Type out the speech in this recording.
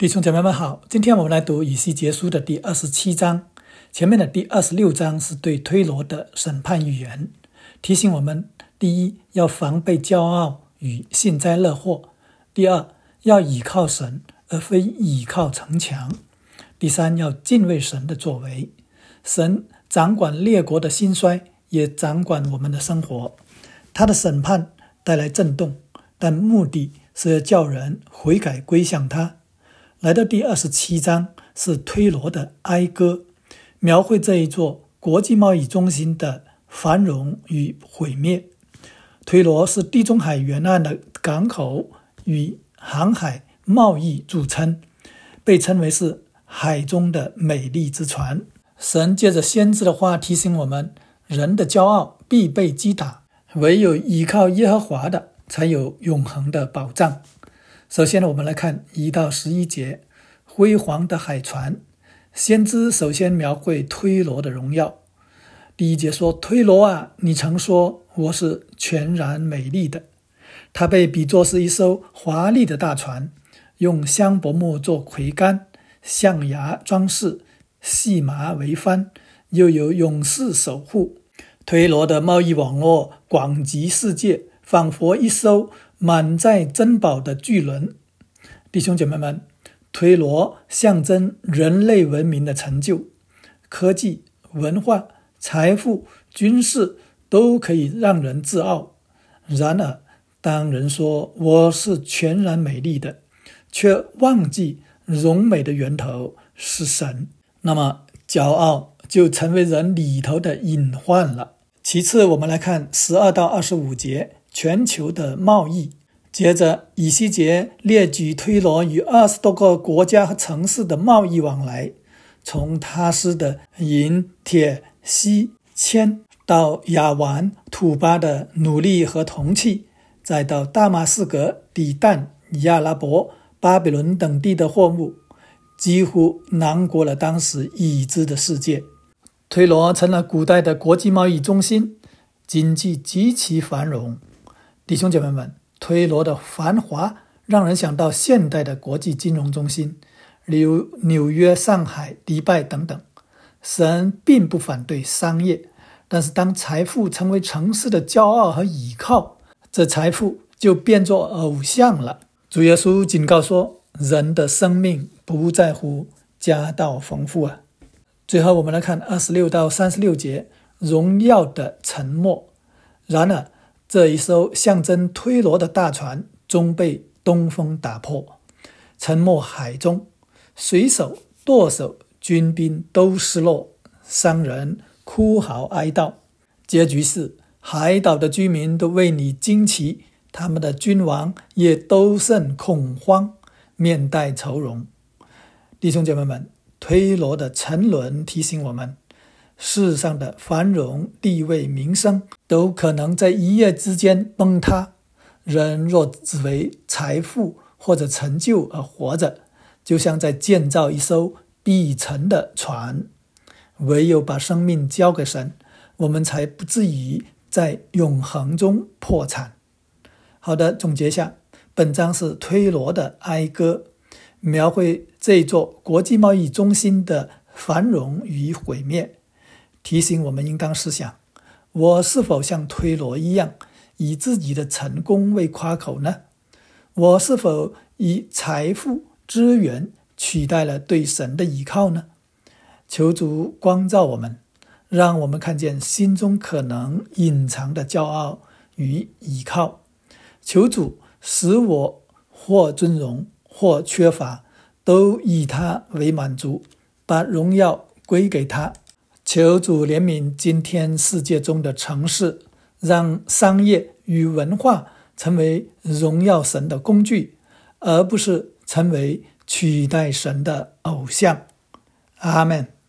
弟兄姐妹们好，今天我们来读以西结书的第27章，前面的第26章是对推罗的审判预言，提醒我们：第一，要防备骄傲与幸灾乐祸；第二，要倚靠神而非倚靠城墙；第三，要敬畏神的作为。神掌管列国的兴衰，也掌管我们的生活。他的审判带来震动，但目的是要叫人悔改归向他。来到第27章是推罗的哀歌，描绘这一座国际贸易中心的繁荣与毁灭。推罗是地中海沿岸的港口与航海贸易著称，被称为是海中的美丽之船。神借着先知的话提醒我们，人的骄傲必被击打，唯有依靠耶和华的才有永恒的保障。首先我们来看1到11节，辉煌的海船。先知首先描绘推罗的荣耀。第1节说，推罗啊，你曾说我是全然美丽的。它被比作是一艘华丽的大船，用香柏木做桅杆，象牙装饰，细麻为帆，又有勇士守护。推罗的贸易网络广及世界，仿佛一艘满载珍宝的巨轮。弟兄姐妹们，推罗象征人类文明的成就，科技、文化、财富、军事都可以让人自傲。然而，当人说我是全然美丽的，却忘记荣美的源头是神，那么骄傲就成为人里头的隐患了。其次，我们来看12到25节，全球的贸易。接着，以西结列举推罗与20多个国家和城市的贸易往来，从他施的银、铁、锡、铅，到亚完、土巴的奴隶和铜器，再到大马士革、底但、亚拉伯、巴比伦等地的货物，几乎囊括了当时已知的世界。推罗成了古代的国际贸易中心，经济极其繁荣。弟兄姐妹们，推罗的繁华让人想到现代的国际金融中心，例如纽约、上海、迪拜等等。神并不反对商业，但是当财富成为城市的骄傲和倚靠，这财富就变作偶像了。主耶稣警告说，人的生命不在乎家道丰富啊。最后我们来看26到36节，荣耀的沉没。然而，这一艘象征推罗的大船终被东风打破，沉没海中，水手、舵手、军兵都失落，商人哭嚎哀悼。结局是海岛的居民都为你惊奇，他们的君王也都甚恐慌，面带愁容。弟兄姐妹们，推罗的沉沦提醒我们，世上的繁荣、地位、名声都可能在一夜之间崩塌。人若只为财富或者成就而活着，就像在建造一艘必沉的船。唯有把生命交给神，我们才不至于在永恒中破产。好的，总结下，本章是推罗的哀歌，描绘这座国际贸易中心的繁荣与毁灭，提醒我们应当思想，我是否像推罗一样，以自己的成功为夸口呢？我是否以财富、资源取代了对神的依靠呢？求主光照我们，让我们看见心中可能隐藏的骄傲与依靠。求主使我或尊荣或缺乏，都以他为满足，把荣耀归给他。求主怜悯今天世界中的城市，让商业与文化成为荣耀神的工具，而不是成为取代神的偶像。阿们。